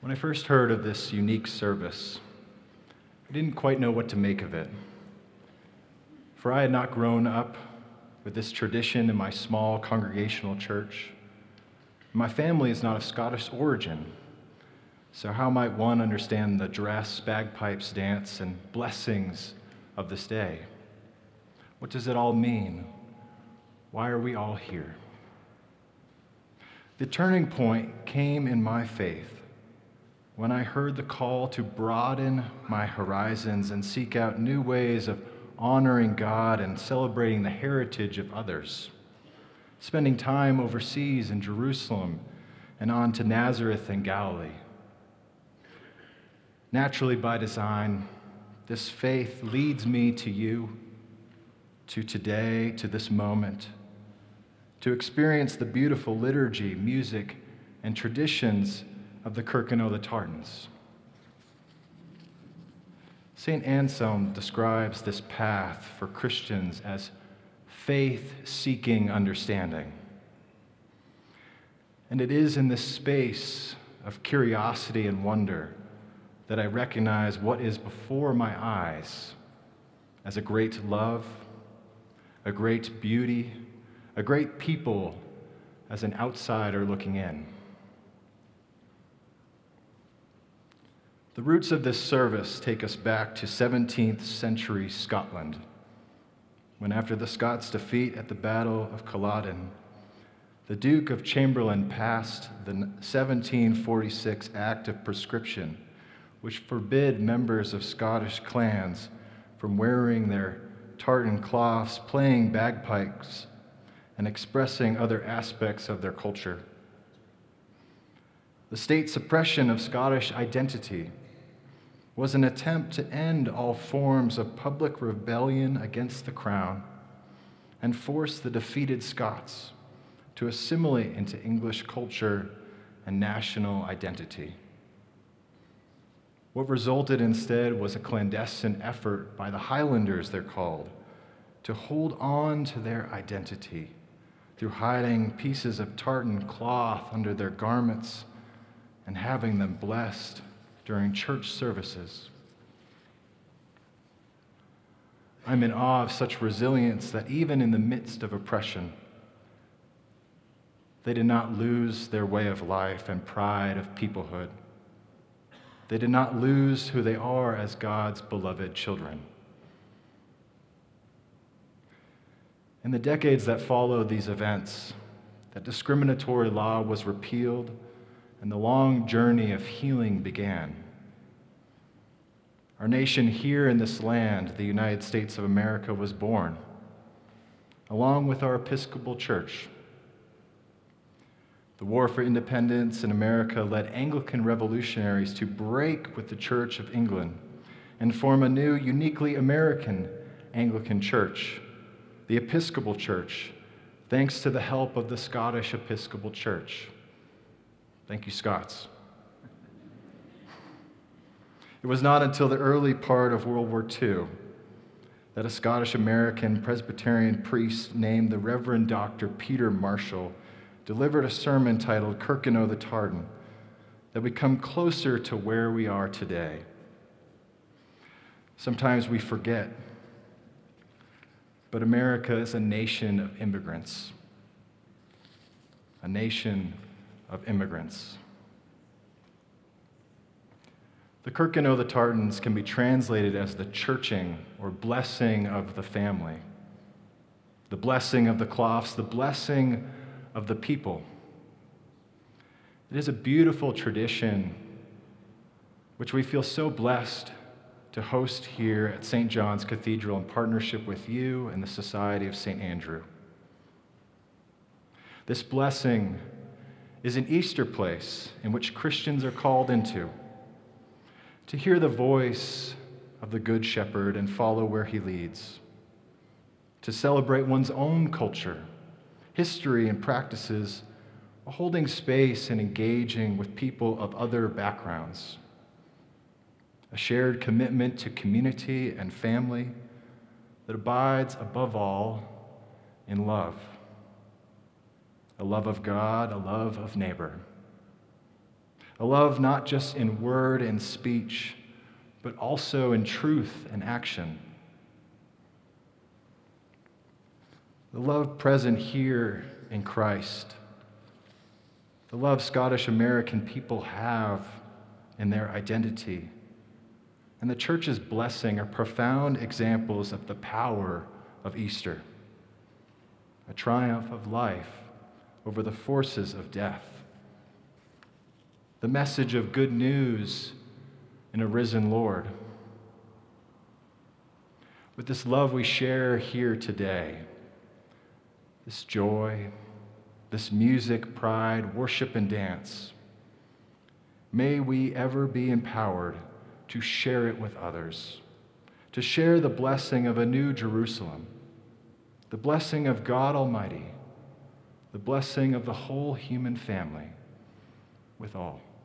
When I first heard of this unique service, I didn't quite know what to make of it. For I had not grown up with this tradition in my small congregational church. My family is not of Scottish origin, so how might one understand the dress, bagpipes, dance, and blessings of this day? What does it all mean? Why are we all here? The turning point came in my faith when I heard the call to broaden my horizons and seek out new ways of honoring God and celebrating the heritage of others, spending time overseas in Jerusalem and on to Nazareth and Galilee. Naturally, by design, this faith leads me to you, to today, to this moment, to experience the beautiful liturgy, music, and traditions of the Kirkin o' the Tartans. St. Anselm describes this path for Christians as faith-seeking understanding. And it is in this space of curiosity and wonder that I recognize what is before my eyes as a great love, a great beauty, a great people as an outsider looking in. The roots of this service take us back to 17th century Scotland, when after the Scots' defeat at the Battle of Culloden, the Duke of Chamberlain passed the 1746 Act of Prescription, which forbid members of Scottish clans from wearing their tartan cloths, playing bagpipes, and expressing other aspects of their culture. The state suppression of Scottish identity was an attempt to end all forms of public rebellion against the crown and force the defeated Scots to assimilate into English culture and national identity. What resulted instead was a clandestine effort by the Highlanders, they're called, to hold on to their identity through hiding pieces of tartan cloth under their garments and having them blessed during church services. I'm in awe of such resilience that even in the midst of oppression, they did not lose their way of life and pride of peoplehood. They did not lose who they are as God's beloved children. In the decades that followed these events, that discriminatory law was repealed and the long journey of healing began. Our nation here in this land, the United States of America, was born, along with our Episcopal Church. The War for Independence in America led Anglican revolutionaries to break with the Church of England and form a new, uniquely American Anglican Church, the Episcopal Church, thanks to the help of the Scottish Episcopal Church. Thank you, Scots. It was not until the early part of World War II that a Scottish-American Presbyterian priest named the Reverend Dr. Peter Marshall delivered a sermon titled Kirkin o' the Tartan that we come closer to where we are today. Sometimes we forget, but America is a nation of immigrants. A nation of immigrants. The Kirkin o' the Tartans can be translated as the churching or blessing of the family, the blessing of the cloths, the blessing of the people. It is a beautiful tradition which we feel so blessed to host here at St. John's Cathedral in partnership with you and the Society of St. Andrew. This blessing is an Easter place in which Christians are called into to hear the voice of the Good Shepherd and follow where he leads, to celebrate one's own culture, history, and practices, while holding space and engaging with people of other backgrounds, a shared commitment to community and family that abides above all in love. A love of God, a love of neighbor. a love not just in word and speech, but also in truth and action. The love present here in Christ, the love Scottish American people have in their identity, and the church's blessing are profound examples of the power of Easter, a triumph of life over the forces of death, the message of good news in a risen Lord. With this love we share here today, this joy, this music, pride, worship, and dance, may we ever be empowered to share it with others, to share the blessing of a new Jerusalem, the blessing of God Almighty, the blessing of the whole human family with all.